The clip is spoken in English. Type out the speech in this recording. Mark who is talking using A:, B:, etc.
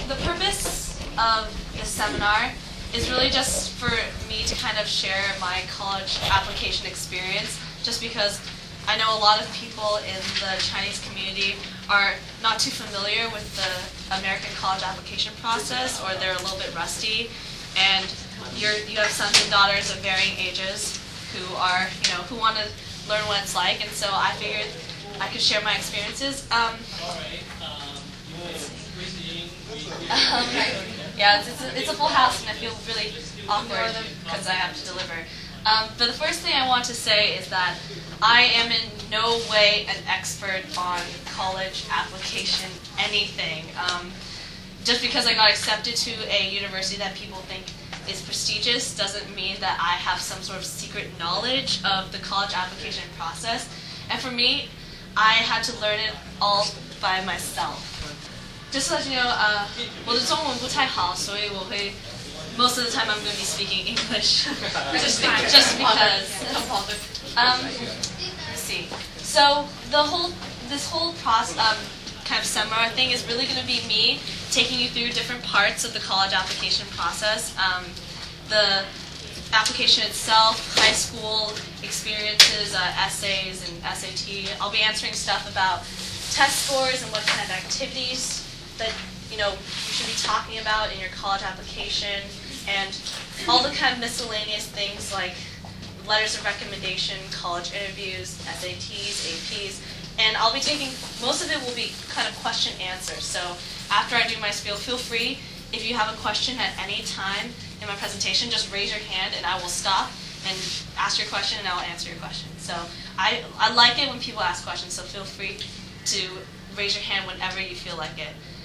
A: the purpose of this seminar is really just for me to kind of share my college application experience, just because I know a lot of people in the Chinese community are not too familiar with the American college application process, or they're a little bit rusty, and you have sons and daughters of varying ages who are, who want to learn what it's like, and so I figured I could share my experiences. Yeah, it's a full house, and I feel really awkward because I have to deliver. But the first thing I want to say is that I am in no way an expert on college application anything. Just because I got accepted to a university that people think is prestigious doesn't mean that I have some sort of secret knowledge of the college application process. And for me, I had to learn it all by myself. Just to let you know, 我的中文不太好，所以我会 most of the time I'm going to be speaking English, just because. Let's see. So this whole process, kind of seminar thing is really going to be me taking you through different parts of the college application process. The application itself, high school experiences, essays, and SAT. I'll be answering stuff about test scores and what kind of activities that you should be talking about in your college application, and all the kind of miscellaneous things like letters of recommendation, college interviews, SATs, APs, and I'll be taking, most of it will be kind of question answer. So after I do my spiel, feel free, if you have a question at any time in my presentation, just raise your hand and I will stop and ask your question and I will answer your question. So I like it when people ask questions, so feel free to raise your hand whenever you feel like it.